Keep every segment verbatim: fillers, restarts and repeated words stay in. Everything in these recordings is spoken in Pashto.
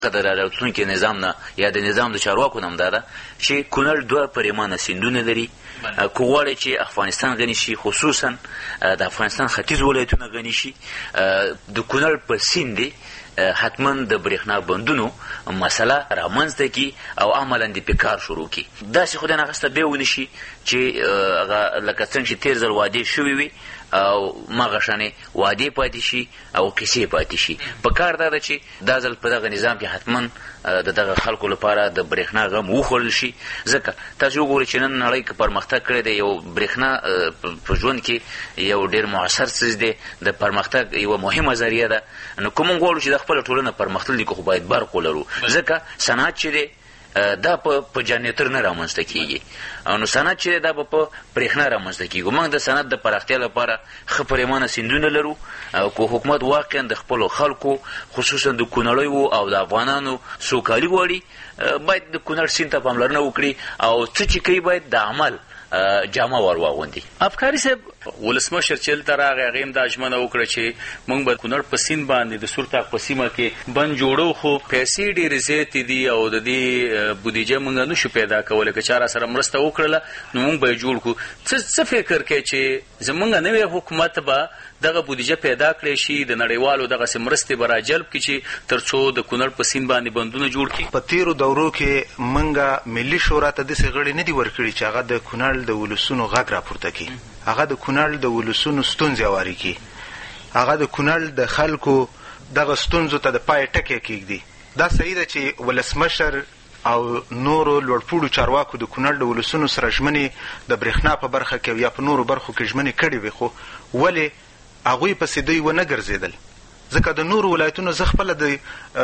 د راتلونکي نظام نه یا د نظام د چارواکو نه هم دا ده چې کونړ دوه پریمانه سیندونه لري. که غواړئ چې افغانستان غني شي، خصوصا د افغانستان ختیځ ولایتونه غني شي، د کونړ په سیند دی حتما د برېښنا بندونو مسله رامنځته کړي او عملا د پې کار شروع کړي. داسې خو د ناغسته بیا ونه شي چې هغه لکه څنګه چې تېر ځل وعدې شوې وي او مغه شانې وعدې پاتې شي او کیسې پاتې شي. په کار دا ده چې دا ځل په دغه نظام کې حتما د دغه خلکو لپاره د برېښنا غم وخوړل شي. ځکه تاسو وګورئ چې نن نړۍ که پرمختګ کړی دی، یو برېښنا په ژوند کې یو ډېر مؤثر څیز دی، د پرمختګ یوه مهمه ذریعه ده. نو که موږ غواړو چې د خپله ټولنه پرمختللي کړو خو باید برق ولرو، ځکه صنعت چې دی دا په جنریټر نه رامنځته کېږي، نو صنعت چې دی دا به په برېښنا رامنځته کېږي. موږ د صنعت د پراختیا لپاره ښه پریمانه سیندونه لرو، او که حکومت واقعا د خپلو خلکو خصوصا د کونړیو او د افغانانو سوکالي غواړي، باید د کونړ سیند ته پاملرنه وکړي او څه چې کوي باید د عمل جامه ور واغوندي. افکاري صاحب ولسمشر چې دلته راغی هغې هم دا ژمنه وکړه چې موږ به کونړ په سیند باندې د سورتاق په سیمه کې بند جوړو، خو پیسې ډېرې زیاتې دي او د دې بودیجه موږ نه شو پیدا کولی. که چا را سره مرسته وکړله نو موږ به یې جوړ کړو. څه فکر کوې چې زموږ نوی حکومت به دغه بودیجه پیدا کړی شي، د نړیوالو دغسې مرستې به راجلب کړي چې تر څو د کونړ په سیند باندې بندونه جوړ کړي؟ په تېرو دورو کې موږ ملي شورا ته داسې غړي نه دي ورکړي چې هغه د کونړ د ولسونو غږ راپورته کړي، هغه د کونړ د ولسونو ستونزې هوارې کړي، هغه د کونړ د خلکو دغه ستونزو ته د پای ټکی کېږدي. دا صحیح ده چې ولسمشر او نورو لوړپوړو چارواکو د کونړ د ولسونو سره ژمنې د برېښنا په برخه کې یا په نورو برخو کې ژمنې کړې وي، خو ولې هغوی پسې دوی ونه ګرځېدل؟ ځکه د نورو ولایتونو زه خپله د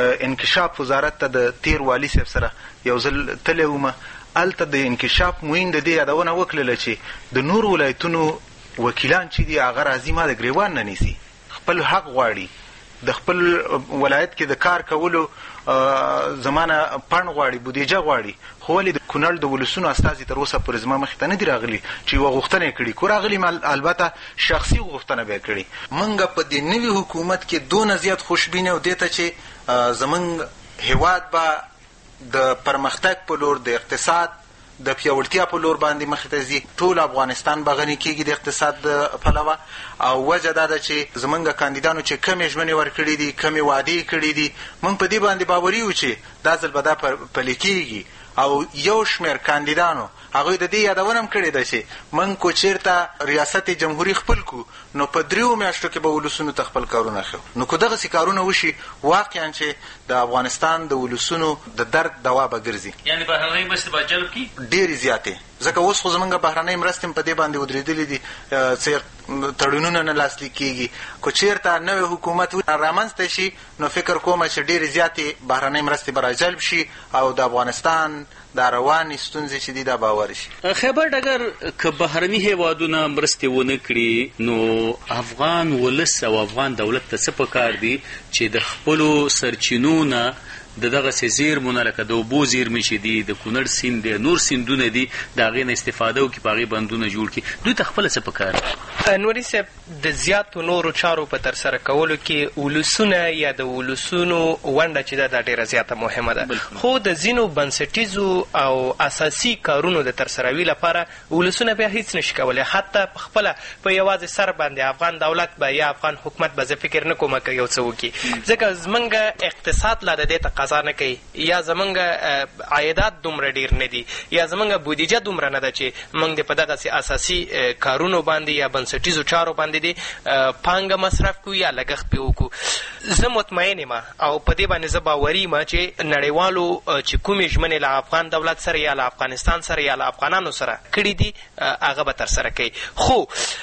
انکشاف وزارت ته د تېر والي صاحب سره یو ځل تللی ومه، هلته د انکشاف معین د دې یادونه وکړله چې د نورو ولایتونو وکیلان چې دي هغه راځي ما د ګریوان نه نیسي، خپل حق غواړي، د خپل ولایت کې د کار کولو زمانه پڼ غواړي، بودیجه غواړي، خو ولې د کونړ د ولسونو استازي تر اوسه پورې زما مخې ته نه دي راغلي چې یوه غوښتنه یې کړي؟ کو راغلي البته شخصي غوښتنه به یې کړي. موږ په دې نوي حکومت کې دونه زیات خوشبینه او دې ته چې زموږ هیواد به د پرمختګ په لور، د اقتصاد د پیاوړتیا په لور باندې مخې ته ځي. ټول افغانستان به غني کېږي د اقتصاد د پلوه، او وجه دا ده چې زموږ کاندیدانو چې کمې ژمنې ورکړي دي، کمې وعدې کړي دي، موږ په دې باندې باوري یو چې دا ځل به دا پلي کېږي. او یو شمېر کاندیدانو هغوی د دې یادونه هم کړې ده چې موږ کو چېرته ریاست جمهوري خپل کړو نو په دریو میاشتو کې به ولسونو ته خپل کارونه ښه. نو که دغسې کارونه وشي واقعا چې د افغانستان د ولسونو د درد دوا به ګرځي، یعنې بهرنۍ مرستې به جلب کړي ډېرې زیاتې. ځکه اوس خو زموږ بهرنۍ مرستې هم په دې باندې ودرېدلې دي، څه تړونونه نه لاسلیک کېږي. که چېرته نوی حکومت رامنځته شي نو فکر کومه چې ډېرې زیاتې بهرنۍ مرستې به راجلب شي او د افغانستان دا روانې ستونزې چې دي دا باور شي. خیبر ډګر که بهرني هېوادونه مرستې ونه کړي نو افغان ولس او افغان دولت ته څه پکار دي چې د خپلو سرچینو نه د دغسې زیرمو نه لکه د اوبو زیرمې چې دي، د کونړ سیند دی، نور سیندونه دي، د هغې نه استفاده وکړي، په هغې بندونه جوړ کړي، دوی ته خپله څه پکار دي؟ نوري صاحب د زیاتو نورو چارو په ترسره کولو کې ولسونه یا د ولسونو ونډه چې ده دا ډېره زیاته مهمه ده، خو د ځینو بنسټیزو او اساسي کارونو د ترسروي لپاره ولسونه بیا هیڅ نشي کولی. حتی په خپله په یوازې سر باندې افغان دولت به یا افغان حکومت به زه فکر نه کومه که یو څه وکړي، ځکه زموږ اقتصاد لا د دې تقاضا نه کوي، یا زموږ عایدات دومره ډېر نه دي، یا زموږ بودیجه دومره نه ده چې موږ د په دغسې اساسي کارونو باندې یا بنسټیزو چارو باندې دې پانګه مصرف کړو یا لګښت پرې وکړو. زه مطمئن یم او په دې باندې زه باوري یم چې نړیوالو چې کومې ژمنې له افغان دولت سره یا له افغانستان سره یا له افغانانو سره کړي دي هغه به ترسره کوي. خو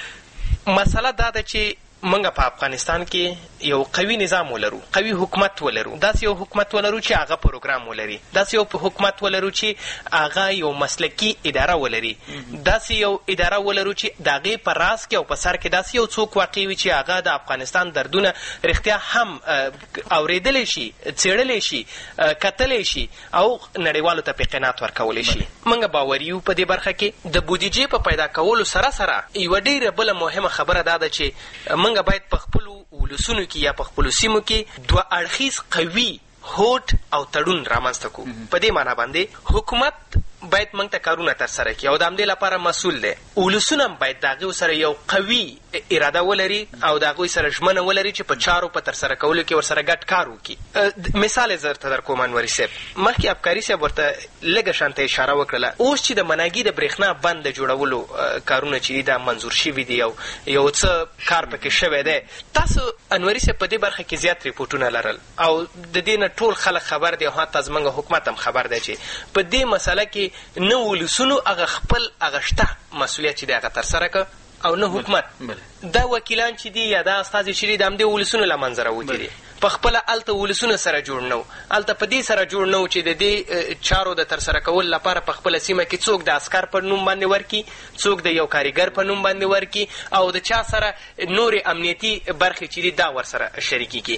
مسله دا ده چې موږ په افغانستان کې یو قوي نظام ولرو، قوي حکومت ولرو، داسې یو حکومت ولرو چې هغه پروګرام ولري، داسې یو حکومت ولرو چې هغه یو مسلکي اداره ولري، داسې یو اداره ولرو چې د هغې په راس کې او په سر کې داسې یو څوک واقع وي چې هغه د افغانستان دردونه رښتیا هم اورېدلی شي، څېړلی شي، کتلی شي او نړیوالو ته پرې قناعت ورکولی شي. موږ باوري یو په دې برخه کې. د بودیجې په پیدا کولو سره سره یوه ډېره بله مهمه خبره دا ده چې موږ باید په خپلو ولسونو کې یا په خپلو سیمو کې دوه اړخیز قوي هوډ او تړون رامنځته کړو. په دې معنا باندې حکومت باید موږ ته کارونه ترسره کړي او د همدې لپاره مسؤل دی. ولسونه هم باید د هغوی سره یو قوي اراده ولري او د هغوی سره ژمنه ولري چې په چارو په ترسره کولو کې ورسره ګډ کار وکړي. مثال یې زه درته درکوم انوري صاحب، مخکې ابکاري صاحب ورته لږه شانته اشاره وکړله. اوس چې د مناګي د برېښنا بند د جوړولو کارونه چې دي دا منظور شوي دي او یو څه کار پکې شوی دی، تاسو انوري صاحب په دې برخه کې زیات ریپورټونه لرل او د دې نه ټول خلک خبر دي او حتی زموږ حکومت هم خبر دی چې په دې مسله کې نه ولسونو هغه خپل هغه شته مسؤلیت چې دی هغه ترسره که او نه حکومت. دا وکیلان چې دي یا دا استازي چې دي د همدې ولسونو له منځه راوتي دي. په خپله هلته ولسونه سره جوړ نه و، هلته په دې سره جوړ نه و چې د دې چارو د ترسره کولو لپاره په خپله سیمه کې څوک د عسکر په نوم باندې ورکړي، څوک د یو کاریګر په نوم باندې ورکړي او د چا سره نورې امنیتي برخې چې دي دا ورسره شریکي کړي.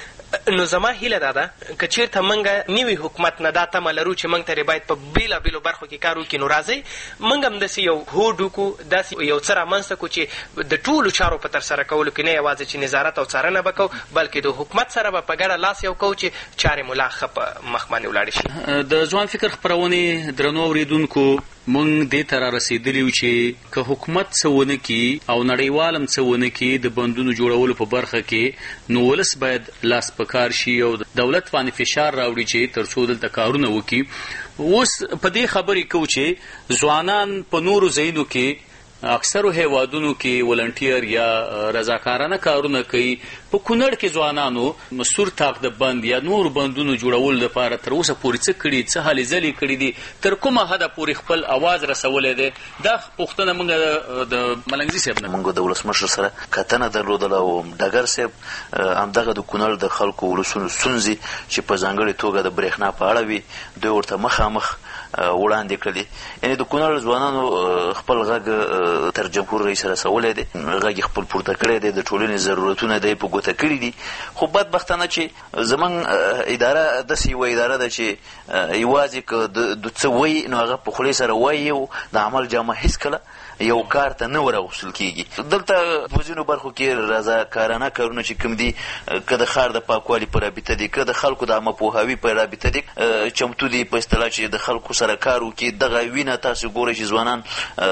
نو زما هیله دا ده که چېرته موږ نوي حکومت نه دا تمه لرو چې موږ ته باید په بېلابېلو برخو کې کار وکړي، نو راځئ موږ هم داسې یو هوډ وکړو، داسې یو څه رامنځته کړو چې د ټولو چارو په ترسره کولو کې نه یوازې چې نظارت او څارنه به کوو بلکې د حکومت سره به په ګډه لاس یو کوو چې چارې مو لا ښه په مخ باندې ولاړې شي. د ځوان فکر خپرونې درنو اورېدونکو، موږ دې ته را رسېدلي یو چې که حکومت څه ونه کړي او نړیوال هم څه ونه کړي د بندونو جوړولو په برخه کې، نو ولس باید لاس په کار شي او دولت باندې فشار راوړي چې تر څو دلته کارونه وکړي. اوس په دې خبرې کوو چې ځوانان په نورو ځایونو کې اکثرو هیوادونو کې ولنټیر یا رضاکارانه کارونه کوي. په کونړ کې ځوانانو سور طاق د بند یا نور بندونو جوړولو لپاره تر اوسه پورې څه کړي، څه هلې ځلې کړي دي، تر کومه حده پورې خپل اواز رسولی دی؟ دا پوښتنه موږ د ملنګزي صاحب نه موږ د ولسمشر سره کتنه درلودله او ډګر صاحب همدغه د کونړ د خلکو ولسونو ستونزې چې په ځانګړې توګه د برېښنا په اړه وي دوی ورته مخامخ وړاندې کړلې. یعنې د کونړ ځوانانو خپل غږ تر جمهور رئیس رسولی دی، غږ یې خپل پورته کړی دی، د ټولنې ضرورتونه دی په ګوته کړي دي. خو بدبختانه چې زموږ اداره داسې یوه اداره ده چې یوازې که د څه وایي نو هغه په خولې سره وایي او د عمل جامه هېڅکله یو کار ته نه ورغوښتل کېږي. دلته په ځینو برخو کې رضاکارانه کارونه چې کوم دي، که د ښار د پاکوالي په رابطه دي، که د خلکو د عامه پوهاوي په رابطه دي، چمتو دي په اصطلاح چې د خلکو سره کار وکړي. دغه وینه تاسو ګورئ چې ځوانان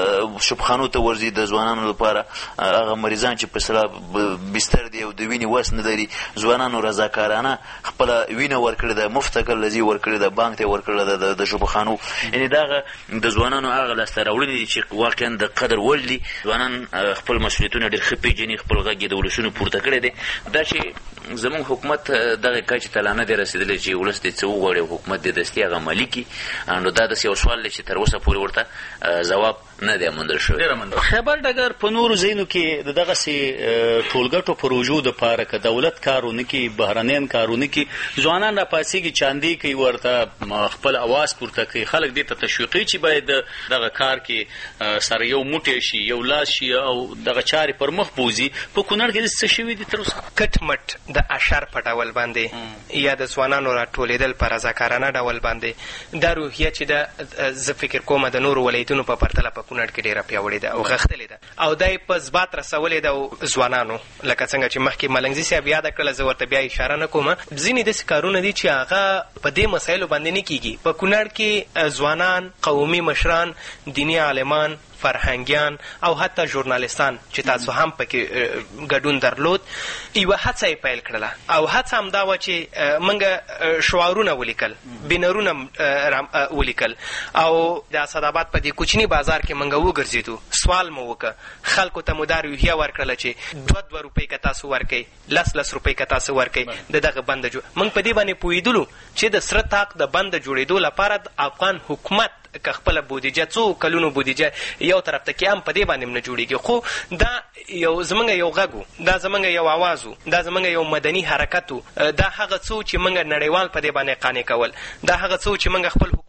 شپخانو ته ورځي، د ځوانانو لپاره هغه مریضان چې په اصطلاح بستر دي او د وینې وس نه لري، ځوانانو رضاکارانه خپله وینه ورکړې ده، مفته کلزي ورکړې ده، بانک ته یې ورکړې ده د شپخانو. یعنې دغه د ځوانانو هغه لاسته راوړنې دي چې واقعا د قدر وړ دي. ځوانان خپل مسؤلیتونه ډېر ښه پېژني، خپل غږ یې د ولسونو پورته کړی دی. دا چې زموږ حکومت دغه کچې ته لا نه دی رسېدلی چې ولس دې څه وغواړي او حکومت دې دستي هغه عملي کړي، نو دا داسې یو سوال دی چې تر اوسه پورې ورته ځواب نه دی موندل شوی. خیبر ډګر په نورو ځایونو کې د دغسې ټولګټو پروژو دپاره که دولت کار ونه کړي، بهرنیان کار ونه کړي، ځوانان راپاڅېږي، چاندې کوي، ورته خپل اواز پورته کوي، خلک دې ته تشویقوي چې باید دغه کار کې سره یو موټی شي، یو لاس شي او دغه چارې پر مخ بوځي. په کونړ کې څه شوي دي تر اوسه؟ کټ مټ د اشر په ډول باندې یا د ځوانانو راټولېدل په رضاکارانه ډول باندې دا روحیه چې ده زه فکر کومه د نورو ولایتونو په پرتله په کونړ کې ډېره پیاوړې ده او غښتلې ده او دا یې په ثبات رسولې ده. او ځوانانو لکه څنګه چې مخکې ملنګزي صاحب یاده کړله، زه ورته بیا اشاره نه کومه، ځینې داسې کارونه دي چې هغه په دې مسایلو باندې نه کېږي. په کونړ کې ځوانان، قومي مشران، دیني عالمان، فرهنګیان او حتی ژورنالستان چې تاسو هم پکې ګډون درلود، یوه هڅه یې پیل کړله او هڅه همدا وه چې موږ شعارونه ولیکل، بینرونه ولیکل او د اسداباد په دې کوچني بازار کې موږ وګرځېدو، سوال مو وکړه، خلکو ته مو دا روحیه ورکړله چې دوه دوه روپۍ که تاسو ورکئ، لس لس روپۍ که تاسو ورکئ د دغه بند جوړ. موږ په دې باندې پوهېدلو چې د سره طاق د بند جوړېدو لپاره د افغان حکومت که خپله بودیجه څو کلونو بودیجه یو طرف ته کې هم په دې باندې هم نه جوړېږي، خو دا یو زموږ یو غږ و، دا زموږ یو اواز و، دا زموږ یو مدني حرکت و، دا هغه څه چې موږ نړیوال په دې باندې قانع کول، دا هغه څه چې موږ خپل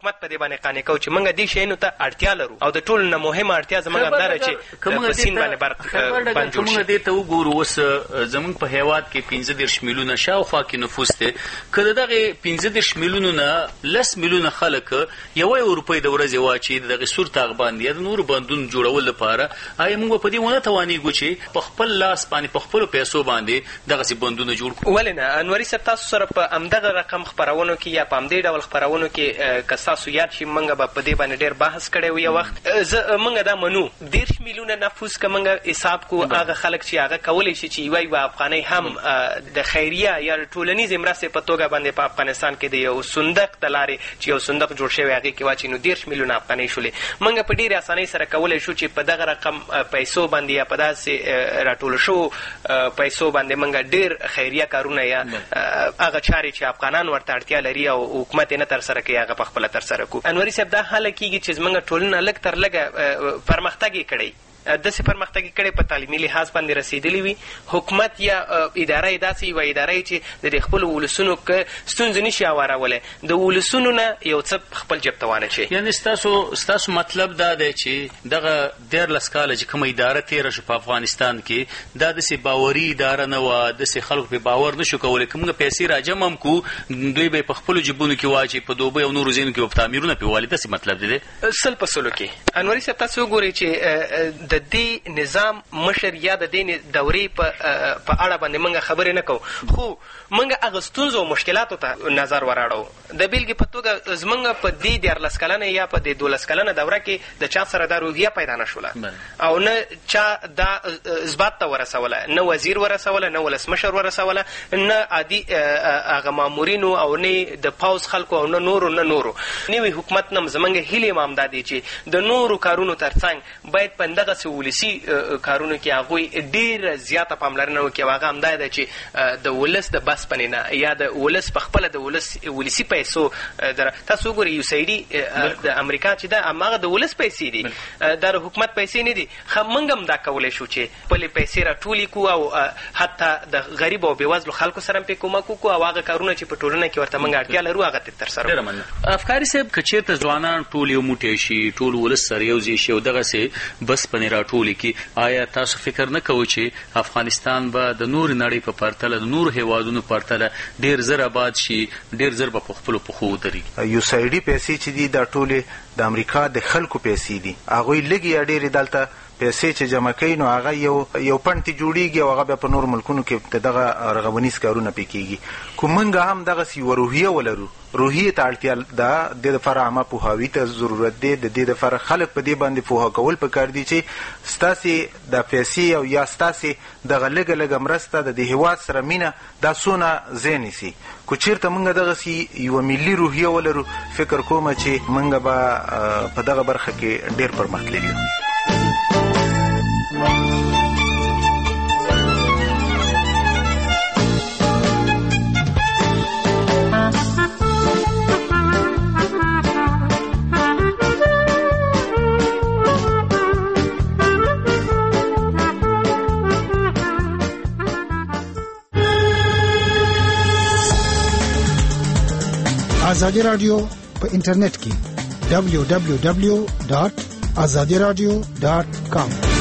حکومت په دې باندې قانع کوو چې موږ دې شیانو ته اړتیا لرو او د ټولو نه مهمه اړتیا زموږ همدا ده چې په سیند باندې برق بند جوړ شي. موږ دې ته وګورو اوس زموږ په هېواد کې پنځه دېرش میلیونه شاوخوا کې نفوس دی. که د دغې پنځه دېرش میلیونو نه لس میلیونه خلک یوه یو روپۍ د ورځې واچي د دغې سور تاغ باندې یا د نورو بندونو جوړولو لپاره، آیا موږ په دې ونه توانېږو چې په خپل لاس باندې په خپلو پیسو باندې دغسې بندونه جوړ کړو؟ ولې نه انوري صاحب، تاسو سره په همدغه رقم خپرونو کې یا په همدې ډول خپرونو کې که ستاسو یاد شي موږ به په دې باندې ډېر بحث کړی و. یو وخت زه موږ دا منو دېرش میلیونه نفوس که موږ حساب کو هغه خلک چې هغه کولی شي چې یوه یوه افغانۍ هم د خیریه یا ټولنیزې مرستې په توګه باندې په افغانستان کې د یو صندوق د لارې چې یو صندوق جوړ شوی هغې کې واچي نو دېرش میلیونه افغانۍ شولې. موږ په ډېرې اسانۍ سره کولی شو چې په دغه رقم پیسو باندې یا په داسې راټولو شوو پیسو باندې موږ ډېر خیریه کارونه یا هغه چارې چې افغانان ورته اړتیا لري او حکومت یې نه ترسره کوي هغه په خپله ترسره کړو. انوري صاحب، دا هله کېږي چې زموږ ټولنه لږ تر لږه پرمختګ یې کړی، داسې پرمختګ کړی په تعلیمي لحاظ باندې رسېدلی وي. حکومت یا اداره یې داسې یوه اداره چې د دې خپلو ولسونو که ستونزې نه شي هوارولی د ولسونو نه یو څه خپل جیب ته وانچوي. یعنې ستاسو ستاسو مطلب دا دی چې دغه دیارلس کاله چې کومه اداره تېره شوه په افغانستان کې دا داسې باوري اداره نه وه، داسې خلکو پرې باور نه شو کولی. که موږ پیسې راجمع هم کړو دوی به یې په خپلو جیبونو کې واچوي، په دوبۍ او نورو ځایونو کې به په تعمیرونه پرې والي. داسې مطلب دی سل په سلو کې. انوري صاحب، تاسو وګورئ چې د دې نظام مشر یا د دې دورې په اړه باندې موږ خبرې نه کوو، خو موږ هغه ستونزو او مشکلاتو ته نظر وراړو. د بېلګې په توګه زموږ په دې دیارلس کلنه یا په دې دولس کلنه دوره کې د چا سره دا روحیه پیدا نه شوله او نه چا دا اثبات ته ورسوله، نه وزیر ورسوله، نه ولسمشر ورسوله، نه عادي هغه مامورینو او نه د پوځ خلکو او نه نورو نه نورو نوي حکومت نه. زموږ هیلې هم همدا دی چې د نورو کارونو تر څنګ باید په همدغسې ولسي کارونو کې هغوی ډېره زیاته پاملرنه وکړي او هغه همدا ده چې د ولس د بس پنې نه یا د ولس په خپله د ولس ولسي پیسو تاسو وګورئ یوسایډي د امریکا چې ده هماغه د ولس پیسې دي، دا د حکومت پیسې نه دي. ښه موږ هم دا کولی شو چې خپلې پیسې راټولې کړو او حتی د غریب او بېوزلو خلکو سره هم پرې کومک وکړو او هغه کارونه چې په ټولنه کې ورته موږ اړتیا لرو هغه ترسره کړو. افکاري صاحب، که چېرته ځوانان ټول یو موټی شي، ټول ولس سره یو ځای شي او دغسې بس پنې راټولې کړي، آیا تاسو فکر نه کوئ چې افغانستان به د نورې نړۍ په پرتله د نورو هېوادونو په پرتله ډېر زر آباد شي، ډېر زر به په خپلو پښو ودرېږي؟ یوسایډي پیسې چې دي دا ټولې د امریکا د خلکو پیسې دي. هغوی لږې یا ډېرې دلته پیسې چې جمع کوي نو هغه یو یو پنډ جوړېږي او هغه بیا په نورو ملکونو کې د دغه رغونیز کارونه پې کېږي. خو موږ هم دغسې یوه روحیه ولرو، روحیې ته اړتیا ده، د دې دپاره عامه پوهاوي ته ضرورت دی، د دې دپاره خلک په دې باندې پوهه کول پکار دي چې ستاسې د پیسې او یا ستاسې دغه لږه لږه مرسته د دې هېواد سره مینه دا څونه ځای نیسي. خو چېرته موږ دغسې یوه ملي روحیه ولرو فکر کومه چې موږ به په دغه برخه کې ډېر پرمختللي یو. آزادی رادیو په انټرنیټ کې دبلیو دبلیو دبلیو ډاټ آزادی رادیو ډاټ کام